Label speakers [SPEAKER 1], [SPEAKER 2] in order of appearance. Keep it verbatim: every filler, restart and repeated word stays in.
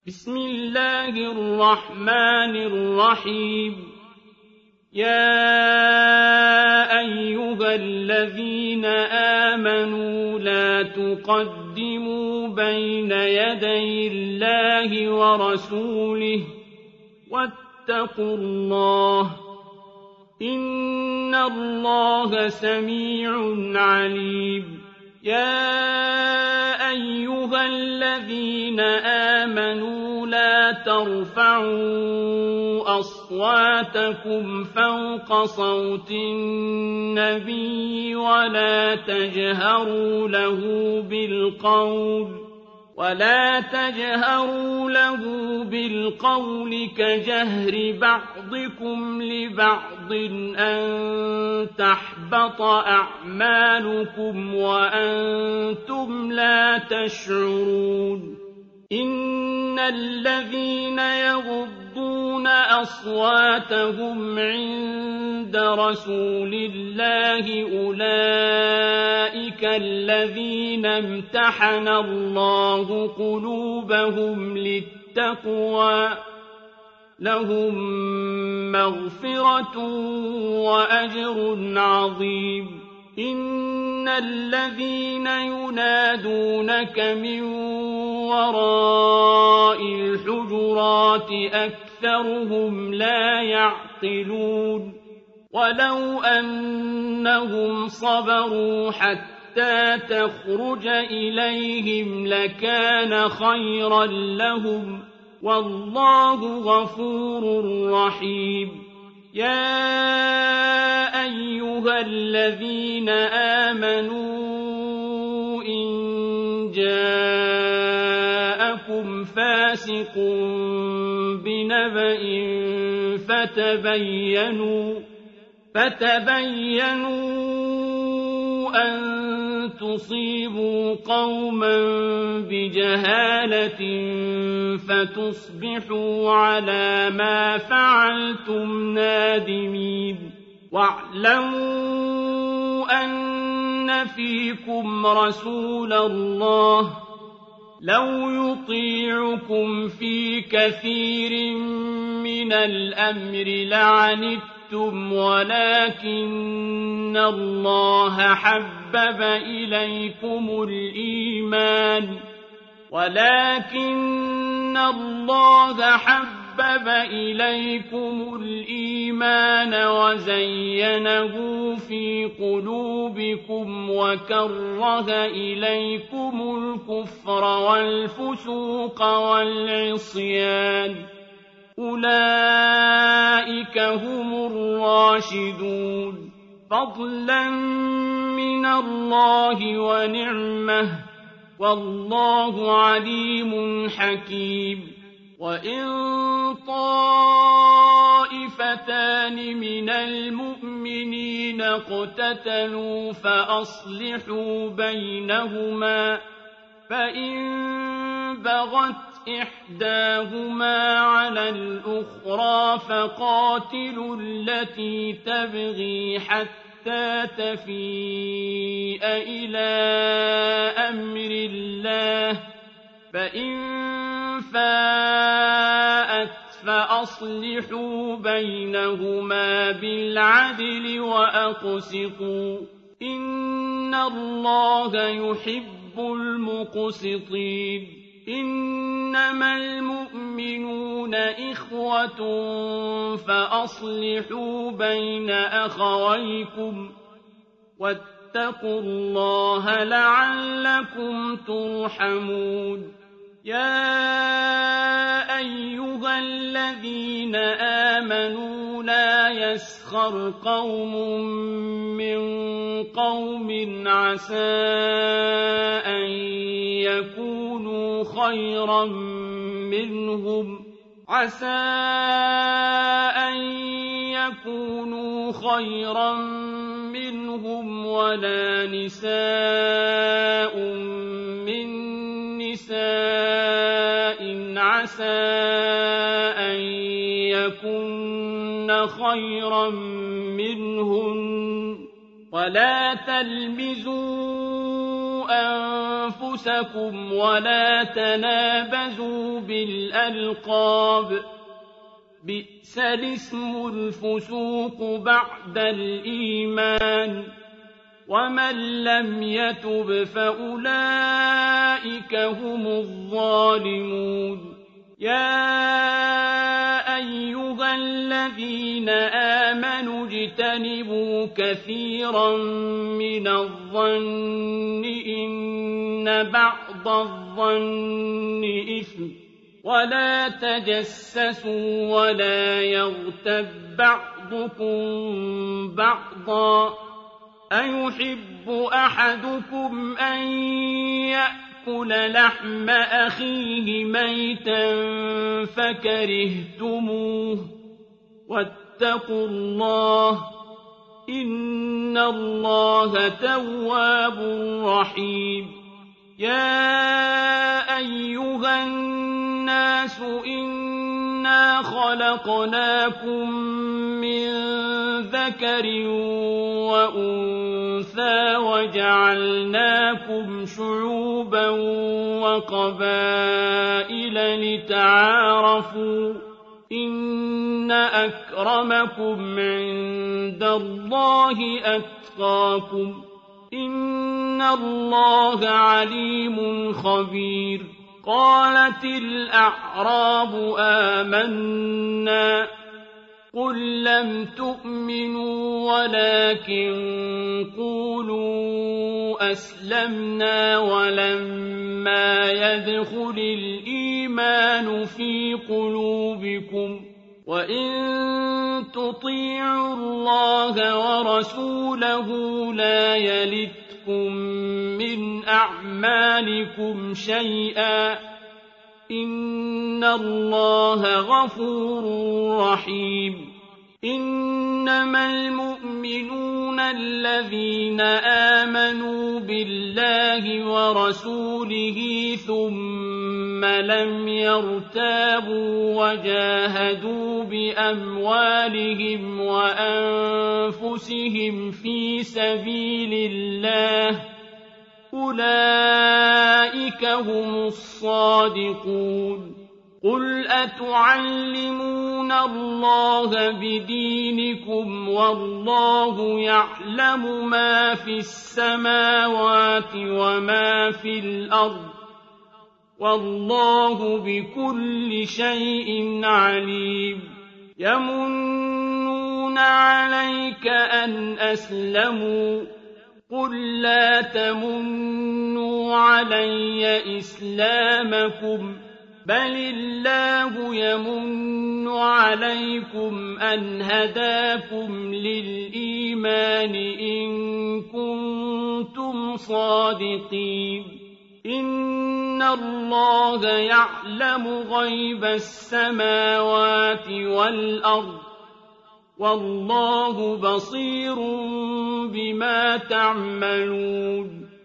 [SPEAKER 1] بسم الله الرحمن الرحيم يا أيها الذين آمنوا لا تقدموا بين يدي الله ورسوله واتقوا الله إن الله سميع عليم يا أيها الذين آمنوا لا ترفعوا أصواتكم فوق صوت النبي ولا تجهروا له بالقول ولا تجهروا له بالقول كجهر بعضكم لبعض أن تحبط أعمالكم وأنتم لا تشعرون إن الذين يغضون أصواتهم عند رسول الله أولئك الذين امتحن الله قلوبهم للتقوى لهم مغفرة وأجر عظيم إن الذين ينادونك من وراء الحجرات أكثرهم لا يعقلون ولو أنهم صبروا حتى تخرج إليهم لكان خيرا لهم والله غفور رحيم يا أيها الذين آمنوا إن جاءكم فاسق بنبأ فتبينوا فتبينوا أن تصيبوا قوما بجهالة فتصبحوا على ما فعلتم نادمين واعلموا أن فيكم رسول الله لو يطيعكم في كثير من الأمر لعنتم ولكن الله حبب إليكم الإيمان ولكن الله حبب إليكم الإيمان وزينه في قلوبكم وكره إليكم الكفر والفسوق والعصيان أولئك هم الراشدون فضلا من الله ونعمه والله عليم حكيم وإن طائفتان من المؤمنين اقتتلوا فأصلحوا بينهما فإن بغت إحداهما على الأخرى فقاتلوا التي تبغي حتى تفيء إلى أمر الله فإن فاءت فأصلحوا بينهما بالعدل وأقسطوا إن الله يحب المقسطين إنما المؤمنون إخوة فأصلحوا بين أخويكم واتقوا الله لعلكم ترحمون يا أيها الذين آمنوا لا يسخر قوم من قوم عسى أن يكونوا خيرا منهم عسى أن يكونوا خيرا منهم ولا نساء من نساء عسى أن يكن خيرا منهن ولا تلمزوا أنفسكم ولا تنابزوا بالألقاب بئس الاسم الفسوق بعد الإيمان ومن لم يتب فأولئك هم الظالمون يا أيها الذين آمنوا اجتنبوا كثيرا من الظن إن بعض الظن إثم ولا تجسسوا ولا يغتب بعضكم بعضا أيحب أحدكم أن يأكل لحم أخيه ميتا فكرهتموه واتقوا الله إن الله تواب رحيم يا أيها الناس إنا خلقناكم من ذكر وأنثى وجعلناكم شعوبا وقبائل لتعارفوا إن أكرمكم عند الله أتقاكم إن الله عليم خبير قالت الأعراب آمنا قل لم تؤمنوا ولكن قولوا أسلمنا ولما يدخل الإيمان في قلوبكم وإن تطيعوا الله ورسوله لا يلتكم من أعمالكم شيئا إن الله غفور رحيم إنما المؤمنون الذين آمنوا بالله ورسوله ثم لم يرتابوا وجاهدوا بأموالهم وأنفسهم في سبيل الله أولئك هم الصادقون قل أتعلمون الله بدينكم والله يعلم ما في السماوات وما في الأرض والله بكل شيء عليم يمنون عليك أن أسلموا قل لا تمنوا علي إسلامكم بل الله يمن عليكم أن هداكم للإيمان إن كنتم صادقين إن الله يعلم غيب السماوات والأرض والله بصير بما تعملون